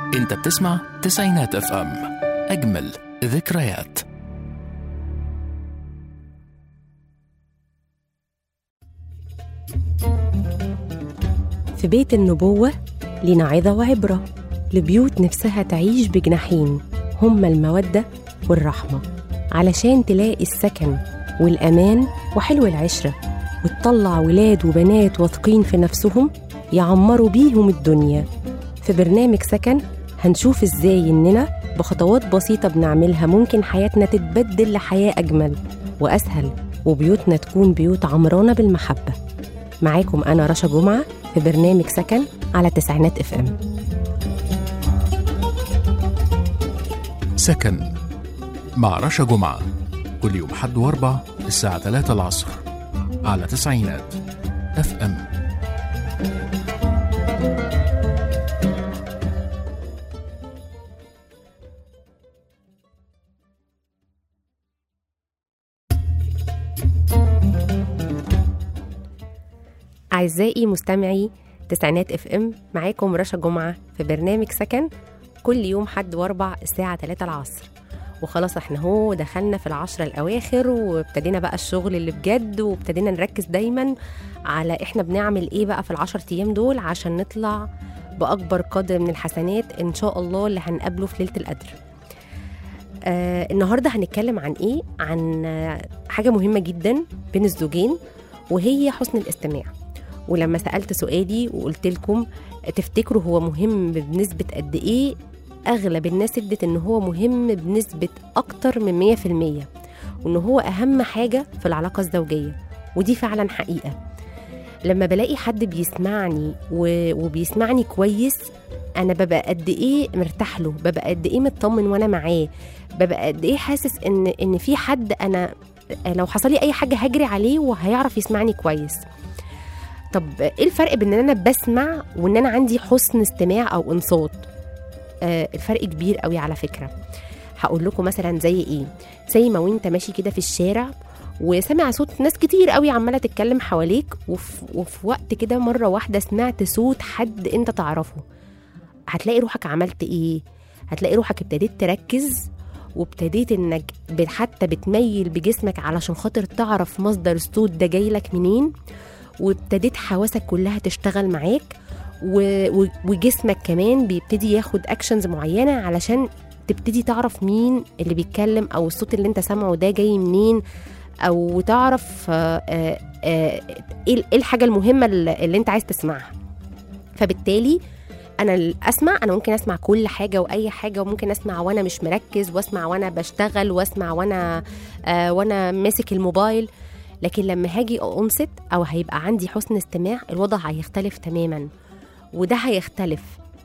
انت بتسمع تسعينات اف ام، اجمل ذكريات. في بيت النبوة لنا عظة وعبرة لبيوت نفسها تعيش بجناحين، هما المودة والرحمة، علشان تلاقي السكن والأمان وحلو العشرة، وتطلع ولاد وبنات واثقين في نفسهم يعمروا بيهم الدنيا. في برنامج سكن هنشوف ازاي اننا بخطوات بسيطة بنعملها ممكن حياتنا تتبدل لحياة أجمل وأسهل، وبيوتنا تكون بيوت عمرانة بالمحبة. معاكم أنا رشا جمعة في برنامج سكن على تسعينات اف ام. سكن مع رشا جمعة، كل يوم حد واربع الساعة 3 العصر على تسعينات اف ام. أعزائي مستمعي تسعينات اف ام، معاكم رشا جمعة في برنامج سكن كل يوم حد واربع الساعة 3 العصر. وخلاص احنا هو دخلنا في العشرة الأواخر، وابتدينا بقى الشغل اللي بجد، وابتدينا نركز دايما على احنا بنعمل ايه بقى في العشر أيام دول عشان نطلع بأكبر قدر من الحسنات إن شاء الله اللي هنقابله في ليلة القدر. النهاردة هنتكلم عن ايه؟ عن حاجة مهمة جدا بين الزوجين، وهي حسن الاستماع. ولما سألت سؤالي وقلت لكم تفتكروا هو مهم بنسبة قد ايه، أغلب الناس ادت إن هو مهم بنسبة أكتر من 100%، وإن هو أهم حاجة في العلاقة الزوجية. ودي فعلا حقيقة. لما بلاقي حد بيسمعني وبيسمعني كويس، أنا ببقى قد إيه مرتاح له، ببقى قد إيه مطمن وأنا معاه، ببقى قد إيه حاسس إن في حد أنا لو حصل لي أي حاجة هجري عليه وهيعرف يسمعني كويس. طب إيه الفرق بين إن أنا بسمع وإن أنا عندي حسن استماع أو إنصات؟ الفرق كبير قوي على فكرة. هقول لكم مثلا زي ايه، زي ما وانت ماشي كده في الشارع وسمع صوت ناس كتير قوي عمالة تتكلم حواليك، وفي وقت كده مرة واحدة سمعت صوت حد انت تعرفه، هتلاقي روحك عملت ايه؟ هتلاقي روحك ابتديت تركز، وابتديت انك حتى بتميل بجسمك علشان خاطر تعرف مصدر الصوت ده جاي لك منين، وابتديت حواسك كلها تشتغل معاك، وجسمك كمان بيبتدي ياخد اكشنز معينة علشان تبتدي تعرف مين اللي بيتكلم، او الصوت اللي انت سامعه ده جاي منين، او تعرف ايه الحاجة المهمة اللي انت عايز تسمعها. فبالتالي انا ممكن اسمع كل حاجة واي حاجة، وممكن اسمع وانا مش مركز، واسمع وانا بشتغل، واسمع وانا ماسك الموبايل. لكن لما هاجي انصت او هيبقى عندي حسن استماع، الوضع هيختلف تماما، وده هيختلف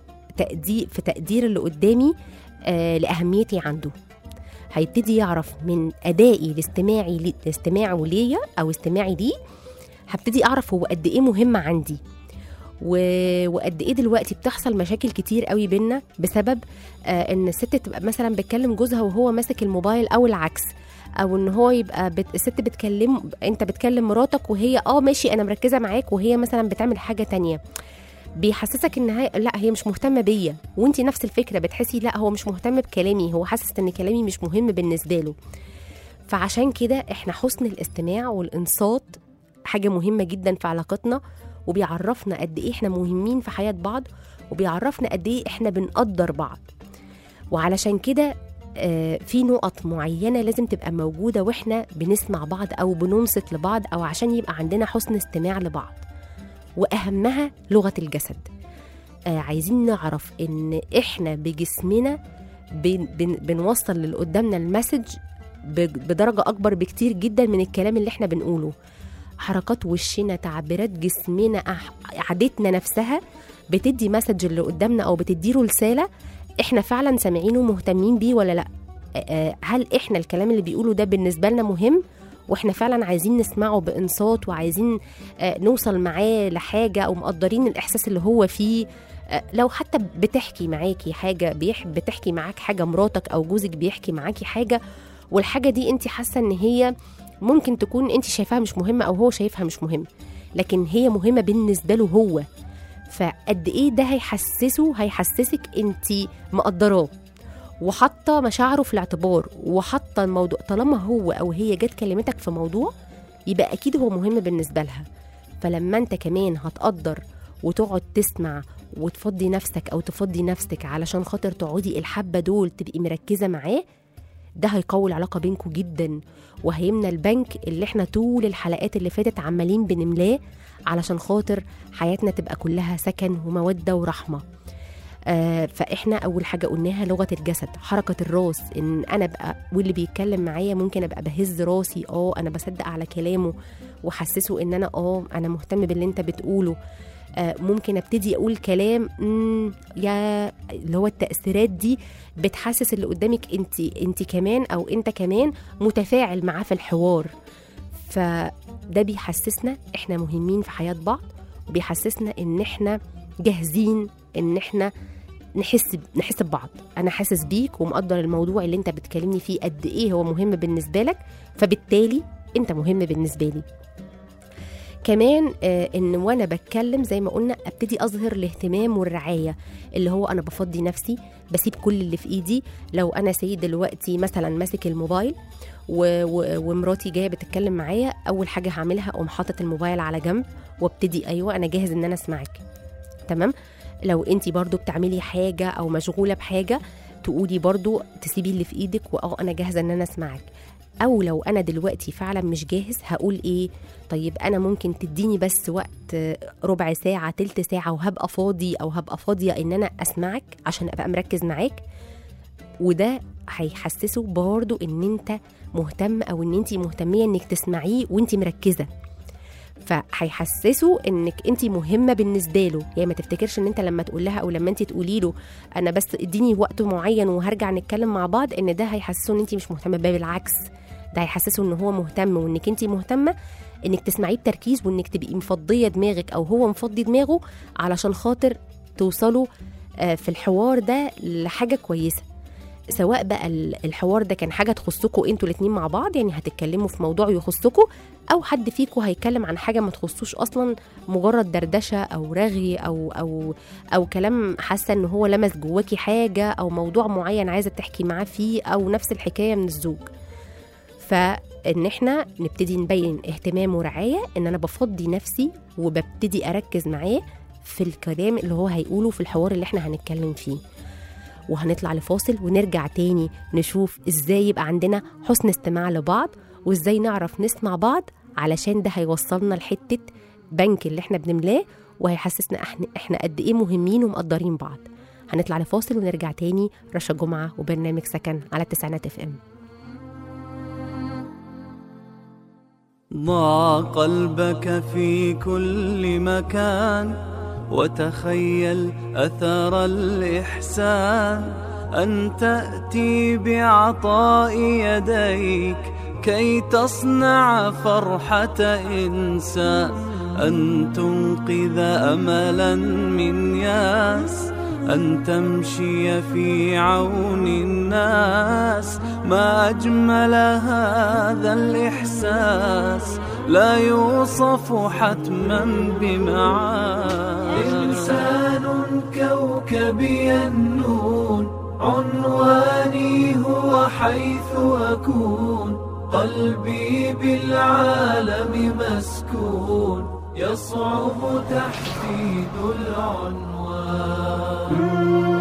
في تقدير اللي قدامي لأهميتي عنده. هيبتدي يعرف من أدائي لاستماعه ليا أو استماعي ليه، هبتدي أعرف هو قد إيه مهم عندي، وقد إيه دلوقتي بتحصل مشاكل كتير قوي بينا بسبب إن الست تبقى مثلا بتكلم جوزها وهو ماسك الموبايل، أو العكس، او ان هو يبقى الست انت بتكلم مراتك وهي ماشي انا مركزه معاك، وهي مثلا بتعمل حاجه تانية، بيحسسك ان لا هي مش مهتمه بيا، وانتي نفس الفكره بتحسي لا هو مش مهتم بكلامي، هو حاسس ان كلامي مش مهم بالنسبه له. فعشان كده احنا حسن الاستماع والانصات حاجه مهمه جدا في علاقتنا، وبيعرفنا قد ايه احنا مهمين في حياه بعض، وبيعرفنا قد ايه احنا بنقدر بعض. وعلشان كده في نقط معينة لازم تبقى موجودة واحنا بنسمع بعض أو بننصت لبعض، أو عشان يبقى عندنا حسن استماع لبعض. وأهمها لغة الجسد. عايزين نعرف إن إحنا بجسمنا بنوصل اللي قدامنا المسج بدرجة أكبر بكتير جدا من الكلام اللي إحنا بنقوله. حركات وشنا، تعبيرات جسمنا، عادتنا نفسها بتدي مسج اللي قدامنا أو بتديله رسالة احنا فعلا سامعينه ومهتمين بيه ولا لا. هل احنا الكلام اللي بيقوله ده بالنسبة لنا مهم، واحنا فعلا عايزين نسمعه بإنصات، وعايزين نوصل معاه لحاجة، او مقدرين الإحساس اللي هو فيه. لو حتى بتحكي معاكي حاجة، بتحكي معاك حاجة مراتك أو جوزك بيحكي معاكي حاجة، والحاجة دي انت حاسة ان هي ممكن تكون انت شايفاها مش مهمة أو هو شايفها مش مهم، لكن هي مهمة بالنسبة له هو، فقد ايه ده هيحسسك انت مقدراه وحاطه مشاعره في الاعتبار وحاطه الموضوع. طالما هو او هي جت كلمتك في موضوع يبقى اكيد هو مهم بالنسبه لها. فلما انت كمان هتقدر وتقعد تسمع وتفضي نفسك او تفضي نفسك علشان خاطر تقعدي الحبه دول تبقي مركزه معاه، ده هيقوي العلاقه بينكم جدا، وهيمنى البنك اللي احنا طول الحلقات اللي فاتت عمالين بنملاه علشان خاطر حياتنا تبقى كلها سكن وموده ورحمه. فاحنا اول حاجه قلناها لغه الجسد، حركه الراس، ان انا ابقى واللي بيتكلم معايا ممكن ابقى بهز راسي، انا بصدق على كلامه وحسسه ان انا مهتم باللي انت بتقوله. ممكن ابتدي اقول كلام يا اللي هو التأثيرات دي بتحسس اللي قدامك انت كمان او انت كمان متفاعل معاه في الحوار. فده بيحسسنا احنا مهمين في حياة بعض، وبيحسسنا ان احنا جاهزين ان احنا نحس ببعض. انا حاسس بيك ومقدر الموضوع اللي انت بتكلمني فيه قد ايه هو مهم بالنسبة لك، فبالتالي انت مهم بالنسبة لي كمان. ان وانا بتكلم زي ما قلنا ابتدي اظهر الاهتمام والرعايه، اللي هو انا بفضي نفسي، بسيب كل اللي في ايدي. لو انا سيد دلوقتي مثلا ماسك الموبايل ومراتي جايه بتتكلم معايا، اول حاجه هعملها اقوم حاطط الموبايل على جنب وابتدي ايوه انا جاهز ان انا اسمعك. تمام. لو انتي برضو بتعملي حاجه او مشغوله بحاجه تقولي برضو تسيبي اللي في ايدك انا جاهزه ان انا اسمعك. او لو انا دلوقتي فعلا مش جاهز هقول ايه، طيب انا ممكن تديني بس وقت ربع ساعه تلت ساعه وهبقى فاضي او هبقى فاضيه ان انا اسمعك عشان ابقى مركز معاك. وده هيحسسه برضو ان انت مهتم او ان انت مهتميه انك تسمعيه وانت مركزه، فهيحسسوا انك انت مهمه بالنسبه له. يعني ما تفتكرش ان انت لما تقول لها او لما انت تقولي له انا بس اديني وقت معين وهرجع نتكلم مع بعض ان ده هيحسسه ان انت مش مهتمه. بالعكس ده هيحسسه ان هو مهتم وانك انت مهتمه انك تسمعيه بتركيز وانك تبقي مفضيه دماغك او هو مفضي دماغه علشان خاطر توصلوا في الحوار ده لحاجه كويسه. سواء بقى الحوار ده كان حاجه تخصكوا انتوا الاتنين مع بعض، يعني هتتكلموا في موضوع يخصكوا، او حد فيكوا هيتكلم عن حاجه ما تخصوش اصلا، مجرد دردشه او رغي او كلام حاسه ان هو لمس جواكي حاجه او موضوع معين عايزه تحكي معاه فيه، او نفس الحكايه من الزوج. فان احنا نبتدي نبين اهتمام ورعايه، ان انا بفضي نفسي وببتدي اركز معاه في الكلام اللي هو هيقوله في الحوار اللي احنا هنتكلم فيه. وهنطلع لفاصل ونرجع تاني نشوف ازاي يبقى عندنا حسن استماع لبعض، وازاي نعرف نسمع بعض، علشان ده هيوصلنا لحتة بنك اللي احنا بنملاه، وهيحسسنا احنا قد ايه مهمين ومقدرين بعض. هنطلع لفاصل ونرجع تاني. رشا جمعة وبرنامج سكن على 90 FM. ضع قلبك في كل مكان وتخيل أثر الإحسان، أن تأتي بعطاء يديك كي تصنع فرحة إنسان، أن تنقذ أملا من ياس، أن تمشي في عون الناس. ما أجمل هذا الإحساس، لا يوصف حتما بمعاني. إنسان كوكبي النون، عنواني هو حيث أكون، قلبي بالعالم مسكون، يصعب تحديد العنوان.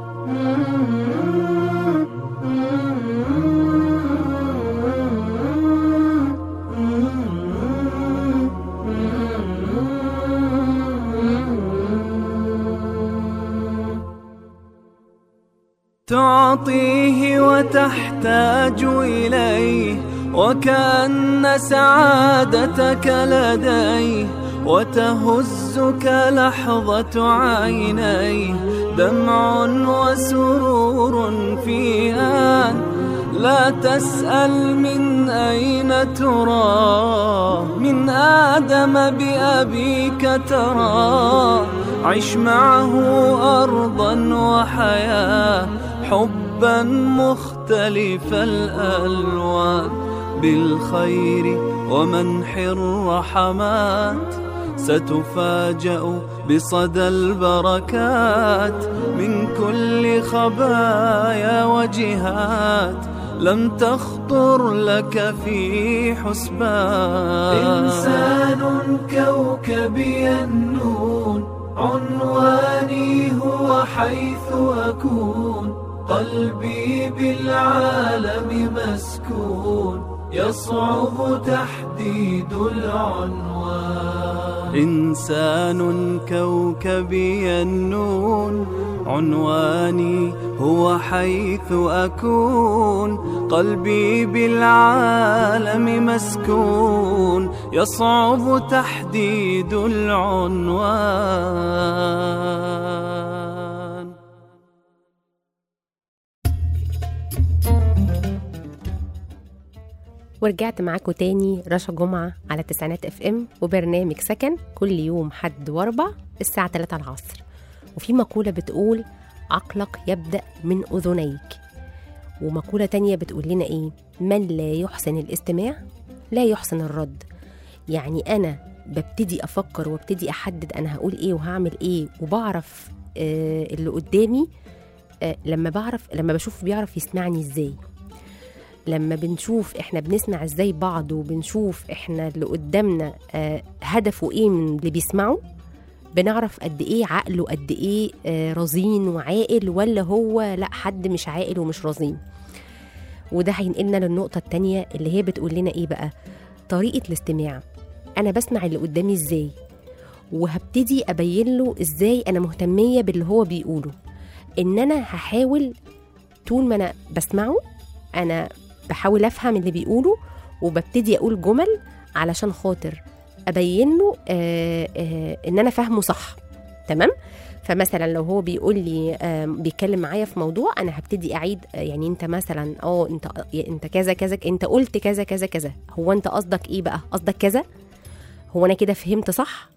تعطيه وتحتاج إليه، وكأن سعادتك لديه، وتهزك لحظة عينيه، دمع وسرور في آن. لا تسأل من أين ترى، من آدم بأبيك ترى. عش معه أرضا وحياة، حبا مختلف الألوان، بالخير ومنح الرحمات. ستفاجأ بصدى البركات من كل خبايا وجهات لم تخطر لك في حسبان. إنسان كوكبي النون عنواني هو حيث أكون، قلبي بالعالم مسكون يصعب تحديد العنوان. إنسان كوكبي النون عنواني هو حيث أكون، قلبي بالعالم مسكون يصعب تحديد العنوان. ورجعت معاكم تاني رشا جمعة على تسعينات FM وبرنامج سكن كل يوم حد واربع الساعة 3 العصر. وفي مقولة بتقول عقلك يبدأ من أذنيك، ومقولة تانية بتقول لنا إيه؟ من لا يحسن الاستماع لا يحسن الرد. يعني أنا ببتدي أفكر وابتدي أحدد أنا هقول إيه وهعمل إيه، وبعرف اللي قدامي لما بشوف بيعرف يسمعني إزاي، لما بنشوف إحنا بنسمع إزاي بعض، وبنشوف إحنا اللي قدامنا هدفه إيه من اللي بيسمعه، بنعرف قد إيه عقله، قد إيه رزين وعاقل، ولا هو لأ حد مش عاقل ومش رزين. وده هينقلنا للنقطة التانية اللي هي بتقول لنا إيه بقى؟ طريقة الاستماع. أنا بسمع اللي قدامي إزاي، وهبتدي أبين له إزاي أنا مهتمية باللي هو بيقوله. إن أنا هحاول طول ما أنا بسمعه أنا بحاول أفهم اللي بيقوله، وببتدي أقول جمل علشان خاطر أبين له إن أنا فاهمه صح. تمام؟ فمثلا لو هو بيقول لي بيتكلم معايا في موضوع، أنا هبتدي أعيد يعني أنت مثلا أنت كذا كذا، أنت قلت كذا كذا كذا، هو أنت قصدك إيه بقى؟ قصدك كذا؟ هو أنا كده فهمت صح؟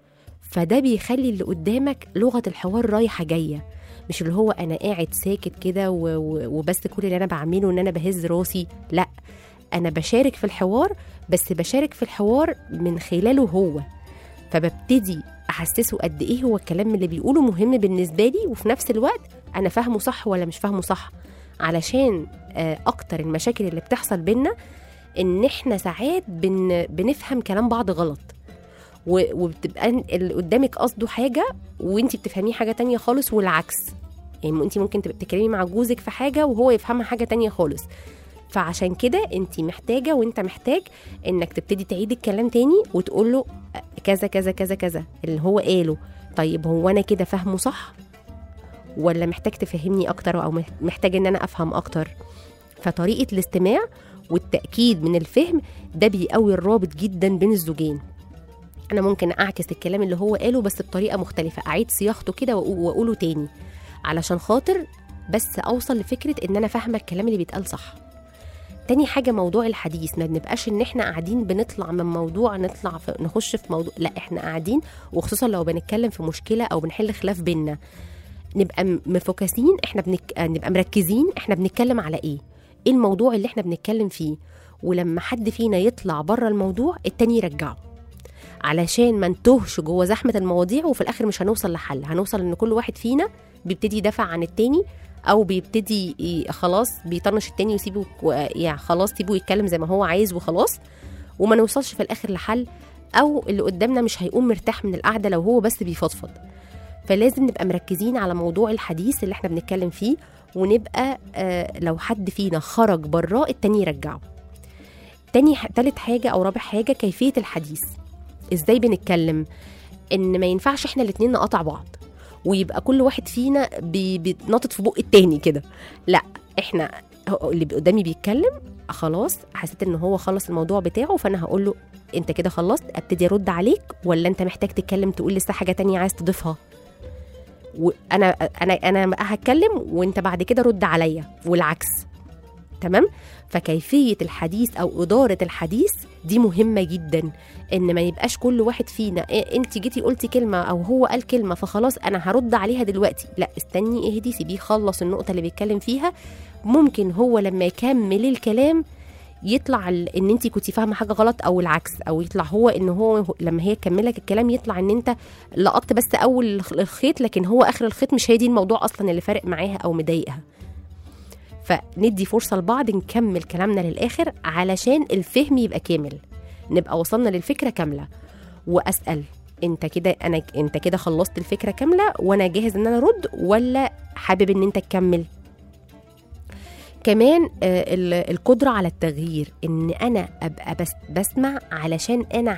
فده بيخلي اللي قدامك لغة الحوار رايحة جاية، مش اللي هو أنا قاعد ساكت كده وبس كل اللي أنا بعمله إن أنا بهز راسي. لأ، أنا بشارك في الحوار، بس بشارك في الحوار من خلاله هو، فببتدي أحسسه قد إيه هو الكلام اللي بيقوله مهم بالنسبة لي، وفي نفس الوقت أنا فاهمه صح ولا مش فاهمه صح. علشان أكتر المشاكل اللي بتحصل بينا إن إحنا ساعات بنفهم كلام بعض غلط، وبتبقى اللي قدامك قصده حاجة وإنتي بتفهميه حاجة تانية خالص، والعكس. يعني إنتي ممكن تبقى بتتكلمي مع جوزك في حاجة وهو يفهمها حاجة تانية خالص. فعشان كده انتي محتاجة وانت محتاج انك تبتدي تعيد الكلام تاني وتقول له كذا كذا كذا كذا اللي هو قاله. طيب هو انا كده فهمه صح ولا محتاج تفهمني اكتر، او محتاج ان انا افهم اكتر؟ فطريقة الاستماع والتأكيد من الفهم ده بيقوي الرابط جدا بين الزوجين. انا ممكن اعكس الكلام اللي هو قاله بس بطريقة مختلفة، اعيد صياغته كده واقوله تاني علشان خاطر بس اوصل لفكرة ان انا فاهمة الكلام اللي بيتقال صح. تاني حاجة موضوع الحديث، ما بنبقاش ان احنا قاعدين بنطلع من موضوع نخش في موضوع، لا احنا قاعدين، وخصوصا لو بنتكلم في مشكلة او بنحل خلاف بينا، نبقى مفوكسين، نبقى مركزين احنا بنتكلم على ايه الموضوع اللي احنا بنتكلم فيه. ولما حد فينا يطلع بره الموضوع التاني يرجعه، علشان ما نتوهش جوه زحمة المواضيع وفي الاخر مش هنوصل لحل. هنوصل ان كل واحد فينا بيبتدي يدافع عن التاني، او بيبتدي خلاص بيطنش التاني ويسيبه، يعني خلاص سيبه يتكلم زي ما هو عايز وخلاص، وما نوصلش في الاخر لحل، او اللي قدامنا مش هيقوم مرتاح من القعده لو هو بس بيفضفض. فلازم نبقى مركزين على موضوع الحديث اللي احنا بنتكلم فيه، ونبقى لو حد فينا خرج براه التاني يرجعه. تالت حاجه او رابع حاجه كيفيه الحديث. ازاي بنتكلم؟ ان ما ينفعش احنا الاتنين نقطع بعض ويبقى كل واحد فينا بيتنطط في بق التاني كده. لا، احنا اللي قدامي بيتكلم خلاص، حسيت ان هو خلص الموضوع بتاعه، فانا هقول له انت كده خلصت، ابتدي ارد عليك ولا انت محتاج تتكلم تقول لسه حاجه تانية عايز تضيفها؟ وانا هتكلم وانت بعد كده رد عليا والعكس. تمام؟ فكيفيه الحديث او اداره الحديث دي مهمه جدا، ان ما يبقاش كل واحد فينا انت جيتي قلتي كلمه او هو قال كلمه فخلاص انا هرد عليها دلوقتي. لا، استني، اهدي، سيبيه يخلص النقطه اللي بيتكلم فيها. ممكن هو لما يكمل الكلام يطلع ان انت كنتي فاهمه حاجه غلط او العكس، او يطلع هو ان هو لما هي تكملك الكلام يطلع ان انت لقطت بس اول الخيط، لكن هو اخر الخيط مش هي دي الموضوع اصلا اللي فارق معاها او مضايقها. فندي فرصه لبعض نكمل كلامنا للاخر علشان الفهم يبقى كامل، نبقى وصلنا للفكره كامله. واسال انت كده خلصت الفكره كامله وانا جاهز ان انا ارد، ولا حابب ان انت تكمل؟ كمان القدرة على التغيير، ان انا ابقى بسمع علشان انا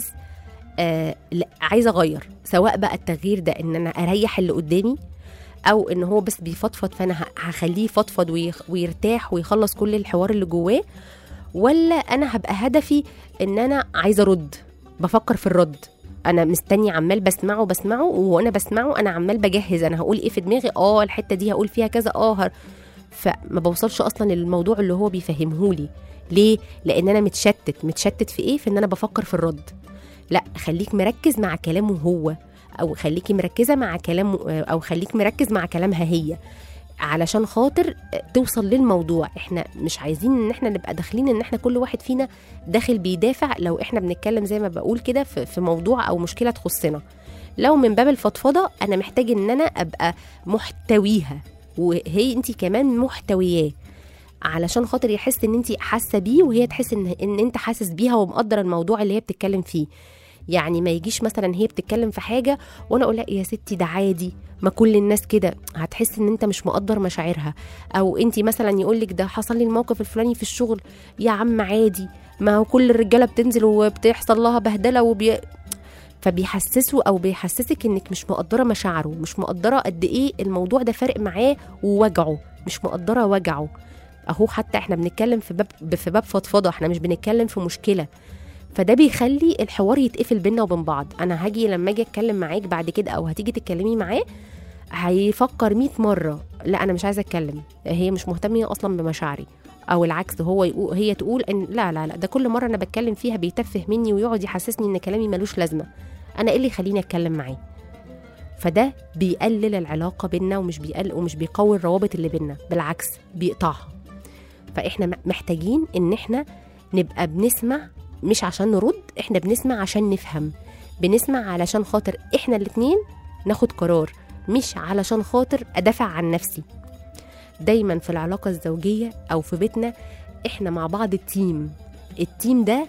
عايز اغير، سواء بقى التغيير ده ان انا اريح اللي قدامي، او ان هو بس بيفضفض فانا هخليه يفضفض ويرتاح ويخلص كل الحوار اللي جواه، ولا انا هبقى هدفي ان انا عايزه ارد، بفكر في الرد، انا مستني عمال بسمعه وانا بسمعه انا عمال بجهز انا هقول ايه في دماغي، الحته دي هقول فيها كذا، فما بوصلش اصلا للموضوع اللي هو بيفهمهولي. ليه؟ لان انا متشتت في ايه؟ في ان انا بفكر في الرد. لا، خليك مركز مع كلامه هو، او خليكي مركزه مع كلامه، او خليك مركز مع كلامها هي، علشان خاطر توصل للموضوع. احنا مش عايزين ان احنا نبقى داخلين ان احنا كل واحد فينا داخل بيدافع، لو احنا بنتكلم زي ما بقول كده في موضوع او مشكله تخصنا. لو من باب الفضفضه انا محتاج ان انا ابقى محتويها، وهي انت كمان محتوياه، علشان خاطر يحس ان انت حاسه بيه، وهي تحس ان انت حاسس بيها ومقدر الموضوع اللي هي بتتكلم فيه. يعني ما يجيش مثلا هي بتتكلم في حاجه وانا اقول لا يا ستي ده عادي، ما كل الناس كده، هتحس ان انت مش مقدر مشاعرها. او انت مثلا يقولك ده حصل لي الموقف الفلاني في الشغل، يا عم عادي، ما هو كل الرجاله بتنزل وبتحصل لها بهدله فبيحسسوا او بيحسسك انك مش مقدره مشاعره، مش مقدره قد ايه الموضوع ده فارق معاه ووجعه، مش مقدره وجعه. اهو حتى احنا بنتكلم في باب فضفضه، احنا مش بنتكلم في مشكله. فده بيخلي الحوار يتقفل بينا وبين بعض. انا هاجي لما اجي اتكلم معاك بعد كده، او هتيجي تتكلمي معاه، هيفكر 100 مره لا انا مش عايزه اتكلم، هي مش مهتمه اصلا بمشاعري، او العكس هي تقول ان لا ده كل مره انا بتكلم فيها بيتفه مني ويقعد يحسسني ان كلامي ملوش لازمه، انا ايه اللي يخليني اتكلم معاه؟ فده بيقلل العلاقه بينا، ومش بيقوي الروابط اللي بينا، بالعكس بيقطعها. فاحنا محتاجين ان احنا نبقى بنسمع، مش عشان نرد، احنا بنسمع عشان نفهم، بنسمع علشان خاطر احنا الاتنين ناخد قرار، مش علشان خاطر ادافع عن نفسي. دايما في العلاقه الزوجيه او في بيتنا احنا مع بعض التيم ده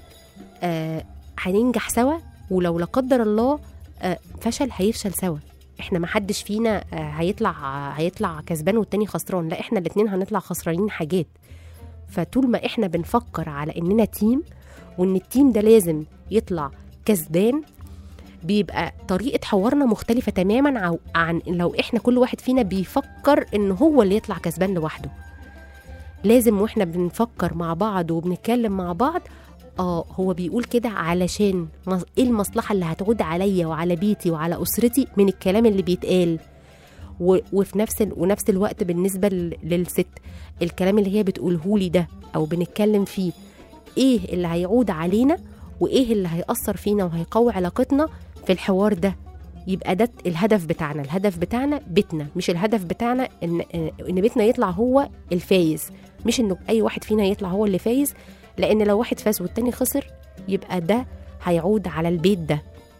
هننجح سوا، ولو لا قدر الله فشل هيفشل سوا. احنا ما حدش فينا هيطلع كسبان والتاني خسران، لا احنا الاتنين هنطلع خسرانين حاجات. فطول ما احنا بنفكر على اننا تيم، وان التيم ده لازم يطلع كسبان، بيبقى طريقة حوارنا مختلفة تماما عن لو احنا كل واحد فينا بيفكر ان هو اللي يطلع كسبان لوحده. لازم واحنا بنفكر مع بعض وبنتكلم مع بعض، هو بيقول كده علشان ايه المصلحة اللي هتعود عليا وعلى بيتي وعلى أسرتي من الكلام اللي بيتقال. وفي نفس الوقت بالنسبة للست، الكلام اللي هي بتقولهولي ده او بنتكلم فيه، ايه اللي هيعود علينا وايه اللي هيأثر فينا وهيقوي علاقتنا في الحوار ده. يبقى ده الهدف بتاعنا بيتنا، مش الهدف بتاعنا ان بيتنا يطلع هو الفايز، مش انه اي واحد فينا يطلع هو اللي فايز، لان لو واحد فاز والتاني خسر يبقى ده هيعود على البيت ده،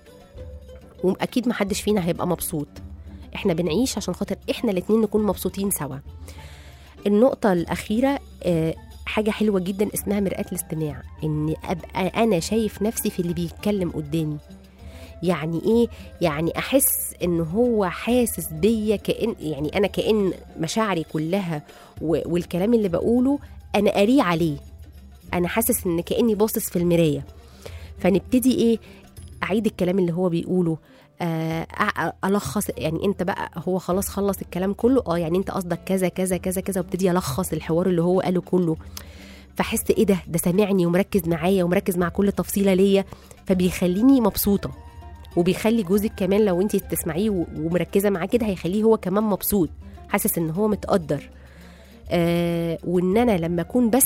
واكيد محدش فينا هيبقى مبسوط. احنا بنعيش عشان خاطر احنا الاتنين نكون مبسوطين سوا. النقطة الأخيرة حاجة حلوة جدا اسمها مرآة الاستماع، ان ابقى انا شايف نفسي في اللي بيتكلم قدامي. يعني ايه؟ يعني احس ان هو حاسس بيا، يعني انا كأن مشاعري كلها والكلام اللي بقوله انا قاريه عليه، انا حاسس ان كأني باصص في المراية. فنبتدي ايه؟ اعيد الكلام اللي هو بيقوله، الخص، يعني انت بقى هو خلاص خلص الكلام كله، يعني انت قصدك كذا كذا كذا كذا، وابتدي الخص الحوار اللي هو قاله كله. فحس ايه ده سامعني ومركز معايا ومركز مع كل تفصيله ليا، فبيخليني مبسوطه، وبيخلي جوزك كمان لو انت تسمعيه ومركزه معاه كده هيخليه هو كمان مبسوط، حاسس ان هو متقدر. وان انا لما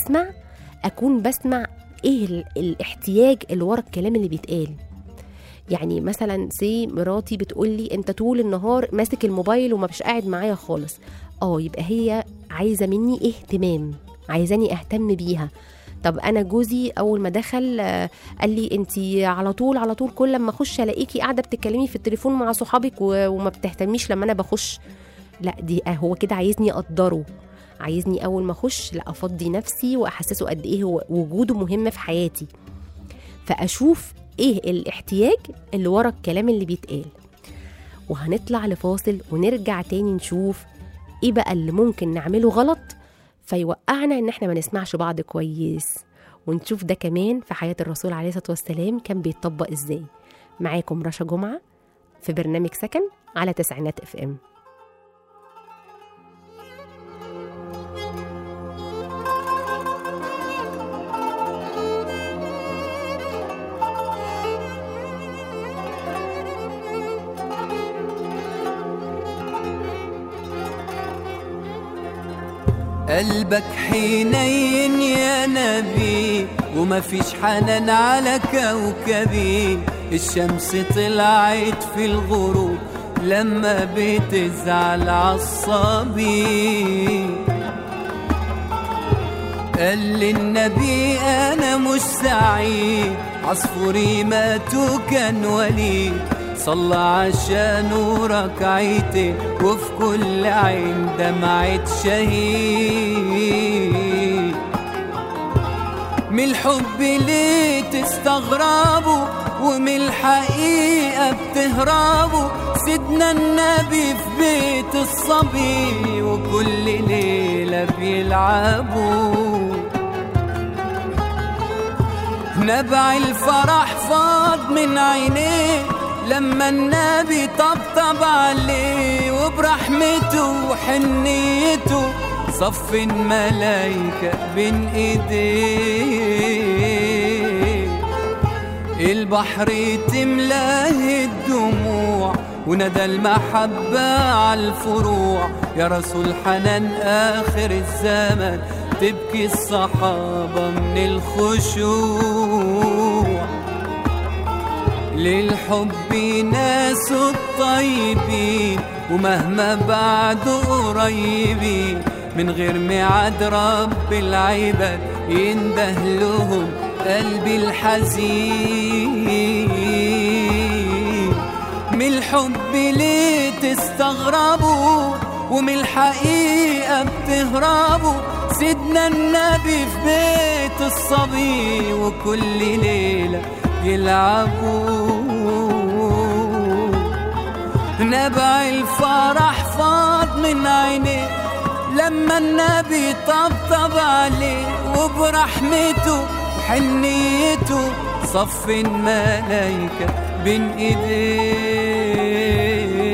اكون بسمع ايه الاحتياج اللي ورا الكلام اللي بيتقال. يعني مثلا مراتي بتقولي انت طول النهار ماسك الموبايل وما بش قاعد معايا خالص، يبقى هي عايزه مني اهتمام، عايزاني اهتم بيها. طب انا جوزي اول ما دخل قال لي انتي على طول كل لما اخش الاقيكي قاعده بتتكلمي في التليفون مع صحابك وما بتهتميش لما انا بخش. لا، دي هو كده عايزني اقدره، عايزني اول ما اخش لا افضي نفسي واحسسه قد ايه هو وجوده مهم في حياتي. فاشوف ايه الاحتياج اللي ورا الكلام اللي بيتقال. وهنطلع لفاصل ونرجع تاني نشوف ايه بقى اللي ممكن نعمله غلط فيوقعنا ان احنا ما نسمعش بعض كويس، ونشوف ده كمان في حياة الرسول عليه الصلاة والسلام كان بيتطبق ازاي. معاكم رشا جمعة في برنامج سكن على تسعينات FM. قلبك حنين يا نبي وما فيش حنان على كوكبي. الشمس طلعت في الغروب لما بتزعل عالصبي. قال للنبي انا مش سعيد، عصفوري ماتوا كان وليد. صلى عشانه ركعتين وفي كل عين دمعة شهيد. من الحب ليه تستغربوا ومن الحقيقة بتهربوا؟ سيدنا النبي في بيت الصبي وكل ليلة بيلعبوا. نبع الفرح فاض من عينيه لما النبي طبطب عليه، وبرحمته وحنيته صف الملايكة بين ايديه. البحر تملاه الدموع وندى المحبة على الفروع. يا رسول حنان آخر الزمن تبكي الصحابة من الخشوع. للحب ناس الطيبين ومهما بعدوا قريبين، من غير ميعاد رب العباد ينده لهم قلبي الحزين. من الحب ليه تستغربوا ومن الحقيقة بتهربوا؟ سيدنا النبي في بيت الصبي وكل ليلة يلعبوا. نبع الفرح فاض من عينيه لما النبي طبطب عليه، وبرحمته وحنيته صف الملايكة بين ايديه.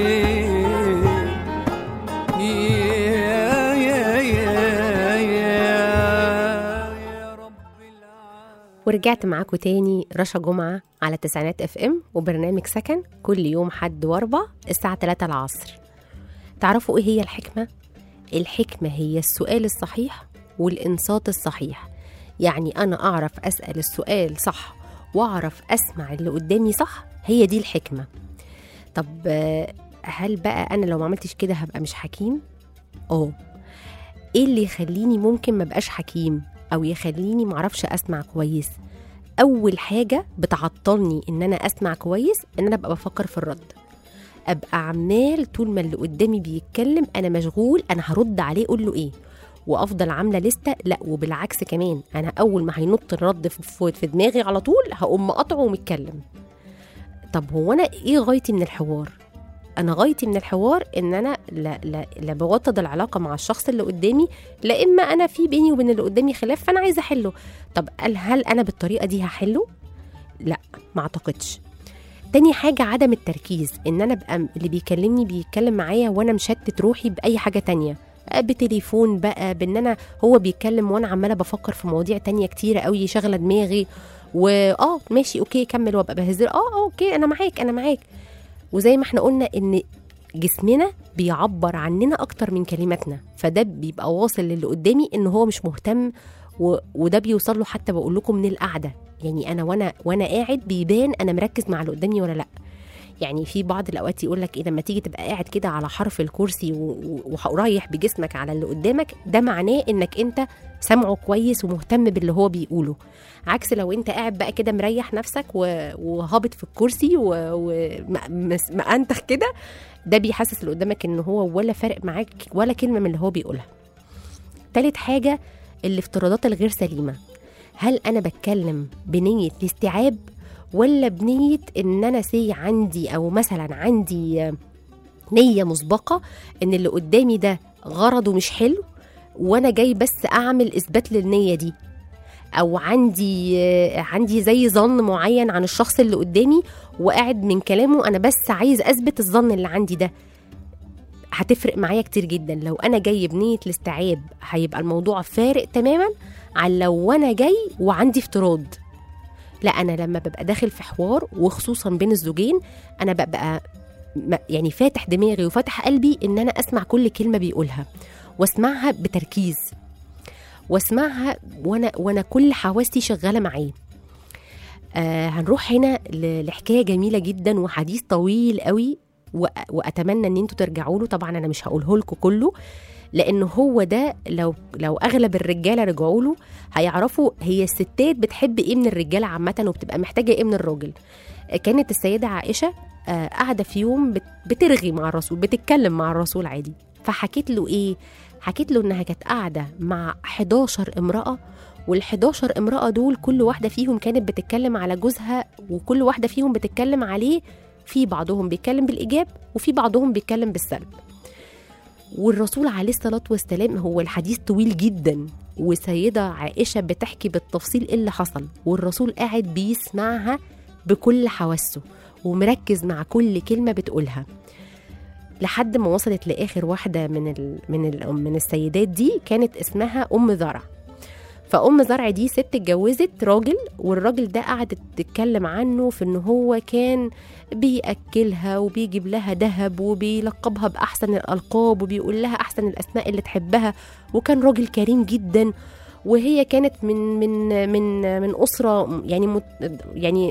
ورجعت معاكم تاني رشا جمعة على تسعينات FM وبرنامج سكن كل يوم حد واربع الساعة 3 العصر. تعرفوا ايه هي الحكمة؟ الحكمة هي السؤال الصحيح والإنصات الصحيح. يعني أنا أعرف أسأل السؤال صح وأعرف أسمع اللي قدامي صح، هي دي الحكمة. طب هل بقى أنا لو ما عملتش كده هبقى مش حكيم؟ إيه اللي يخليني ممكن ما بقاش حكيم أو يخليني معرفش أسمع كويس؟ أول حاجة بتعطلني إن أنا أسمع كويس إن أنا أبقى بفكر في الرد. أبقى عمال طول ما اللي قدامي بيتكلم أنا مشغول، أنا هرد عليه أقول له إيه، وأفضل عاملة لستة. لا، وبالعكس كمان أنا أول ما هينط الرد في دماغي على طول هقوم مقاطعه ومتكلم. طب هو أنا إيه غايتي من الحوار؟ أنا غايتي من الحوار إن أنا لا بوطد العلاقة مع الشخص اللي قدامي، لا إما أنا في بيني وبين اللي قدامي خلاف فأنا عايزة أحله. طب هل أنا بالطريقة دي هحله؟ لا، ما أعتقدش. تاني حاجة عدم التركيز، إن أنا بقى اللي بيكلمني بيتكلم معايا وأنا مشتت روحي بأي حاجة تانية، بتليفون بقى، بأن أنا هو بيتكلم وأنا عمالة بفكر في مواضيع تانية كتيرة قوي شغلة دماغي، ماشي أوكي كمل، وأبقى بهزر أوكي أنا معاك. وزي ما احنا قلنا إن جسمنا بيعبر عننا أكتر من كلماتنا، فده بيبقى واصل للي قدامي إن هو مش مهتم، وده بيوصل له حتى بقول لكم من القعدة. يعني أنا وأنا قاعد بيبان أنا مركز مع اللي قدامي ولا لأ. يعني في بعض الاوقات يقول لك ايه، لما تيجي تبقى قاعد كده على حرف الكرسي ورايح بجسمك على اللي قدامك، ده معناه انك انت سامعه كويس ومهتم باللي هو بيقوله. عكس لو انت قاعد بقى كده مريح نفسك وهابط في الكرسي ومأنتخ كده، ده بيحسس اللي قدامك ان هو ولا فارق معاك ولا كلمه من اللي هو بيقولها. تالت حاجه الافتراضات الغير سليمه. هل انا بتكلم بنيه الاستيعاب ولا بنيه ان انا عندي او مثلا عندي نيه مسبقه ان اللي قدامي ده غرضه مش حلو وانا جاي بس اعمل اثبات للنيه دي، او عندي زي ظن معين عن الشخص اللي قدامي وقاعد من كلامه انا بس عايز اثبت الظن اللي عندي ده. هتفرق معايا كتير جدا. لو انا جاي بنيه الاستيعاب هيبقى الموضوع فارق تماما عن لو انا جاي وعندي افتراض. لا، انا لما ببقى داخل في حوار وخصوصا بين الزوجين، انا ببقى يعني فاتح دماغي وفاتح قلبي ان انا اسمع كل كلمه بيقولها، واسمعها بتركيز، واسمعها وانا كل حواسي شغاله معاه. هنروح هنا لحكايه جميله جدا وحديث طويل قوي، واتمنى ان انتوا ترجعوا له. طبعا انا مش هقوله لكم كله، لان هو ده لو اغلب الرجاله رجعوا له هيعرفوا هي الستات بتحب ايه من الرجاله عامه وبتبقى محتاجه ايه من الراجل. كانت السيده عائشه قاعده في يوم بترغي مع الرسول، بتتكلم مع الرسول عادي، فحكيت له ايه؟ حكيت له انها كانت قاعده مع 11 امراه، وال11 امراه دول كل واحده فيهم كانت بتتكلم على جوزها، وكل واحده فيهم بتتكلم عليه، في بعضهم بيتكلم بالايجاب وفي بعضهم بيتكلم بالسلب. والرسول عليه الصلاه والسلام، هو الحديث طويل جدا وسيده عائشه بتحكي بالتفصيل ايه اللي حصل، والرسول قاعد بيسمعها بكل حواسه ومركز مع كل كلمه بتقولها، لحد ما وصلت لاخر واحده من السيدات دي، كانت اسمها ام زرع. فأم زرع دي ست اتجوزت راجل، والراجل ده قعدت تتكلم عنه في ان هو كان بيأكلها وبيجيب لها ذهب وبيلقبها بأحسن الألقاب وبيقول لها أحسن الأسماء اللي تحبها، وكان راجل كريم جدا. وهي كانت من أسرة يعني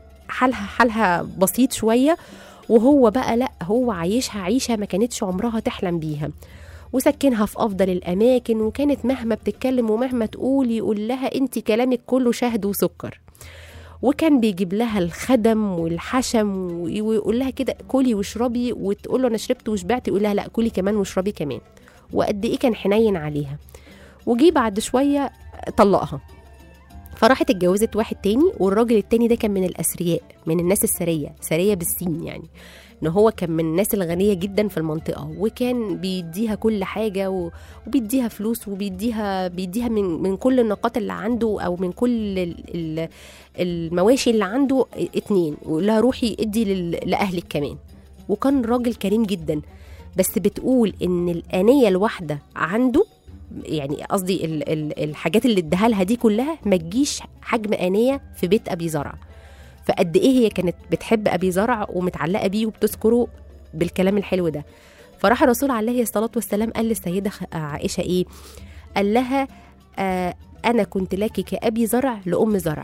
حالها بسيط شوية، وهو بقى لا، هو عايشها عيشة ما كانتش عمرها تحلم بيها، وسكنها في أفضل الأماكن، وكانت مهما بتتكلم ومهما تقول يقول لها أنت كلامك كله شهد وسكر. وكان بيجيب لها الخدم والحشم ويقول لها كده كلي واشربي، وتقول له أنا شربت وشبعت، يقول لها لا كلي كمان واشربي كمان. وقد إيه كان حنين عليها. وجي بعد شوية طلقها، فراحت اتجوزت واحد تاني، والراجل التاني ده كان من الأثرياء، من الناس الثرية، ثرية بالسين، يعني ان هو كان من الناس الغنيه جدا في المنطقه، وكان بيديها كل حاجه وبيديها فلوس وبيديها من كل النقاط اللي عنده، او من كل المواشي اللي عنده 2، ويقول لها روحي ادي لاهلك كمان. وكان راجل كريم جدا، بس بتقول ان الانيه الواحده عنده، يعني قصدي الحاجات اللي اداها لها دي كلها ما تجيش حجم انيه في بيت ابي زرع. فقد ايه هي كانت بتحب ابي زرع ومتعلقه بيه وبتذكره بالكلام الحلو ده. فراح الرسول عليه الصلاه والسلام قال للسيده عائشه ايه؟ قال لها انا كنت لك كابي زرع لام زرع.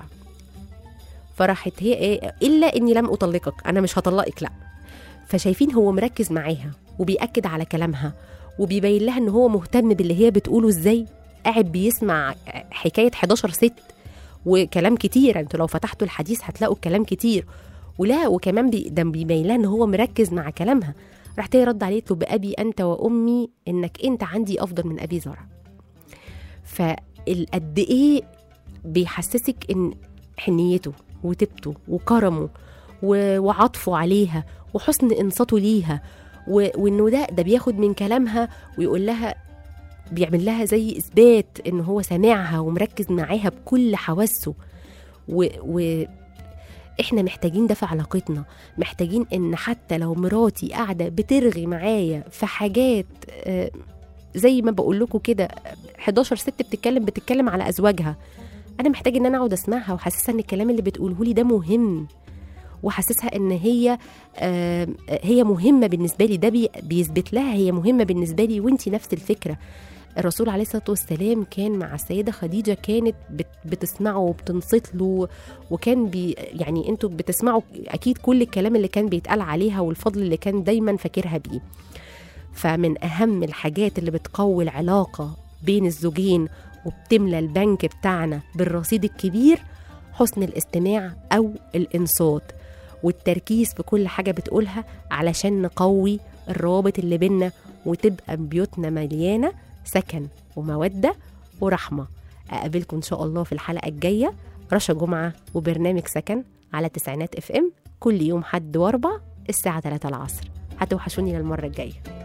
فراحت هي ايه؟ الا اني لم اطلقك، انا مش هطلقك، لا. فشايفين هو مركز معاها وبيأكد على كلامها وبيبين لها ان هو مهتم باللي هي بتقوله ازاي. قاعد بيسمع حكايه 11 ست وكلام كتير، انتوا لو فتحتوا الحديث هتلاقوا الكلام كتير. وكمان بيبين لها ان هو مركز مع كلامها. راحت هي رد عليه بأبي انت وامي انك انت عندي افضل من ابي زرع. فقد ايه بيحسسك ان حنيته وتبته وكرمه وعطفه عليها وحسن انصاته ليها، وانه ده بياخد من كلامها ويقول لها، بيعمل لها زي إثبات إن هو سامعها ومركز معاها بكل حواسه. إحنا محتاجين ده في علاقتنا، محتاجين إن حتى لو مراتي قاعدة بترغي معايا في حاجات زي ما بقول لكم كده 11 ست بتتكلم على أزواجها، أنا محتاج إن أنا أقعد أسمعها وحسسها إن الكلام اللي بتقوله لي ده مهم، وحسسها إن هي مهمة بالنسبة لي، ده بيثبت لها هي مهمة بالنسبة لي، وإنتي نفس الفكرة. الرسول عليه الصلاة والسلام كان مع السيدة خديجة، كانت بتسمعه وبتنصت له، وكان يعني انتوا بتسمعوا أكيد كل الكلام اللي كان بيتقال عليها والفضل اللي كان دايما فاكرها بيه. فمن أهم الحاجات اللي بتقوي العلاقة بين الزوجين وبتملى البنك بتاعنا بالرصيد الكبير حسن الاستماع أو الإنصات والتركيز في كل حاجة بتقولها، علشان نقوي الروابط اللي بينا وتبقى بيوتنا مليانة سكن ومودة ورحمة. أقابلكم إن شاء الله في الحلقة الجاية. رشا جمعة وبرنامج سكن على تسعينات FM كل يوم حد واربع الساعة 3 العصر. هتوحشوني للمرة الجاية.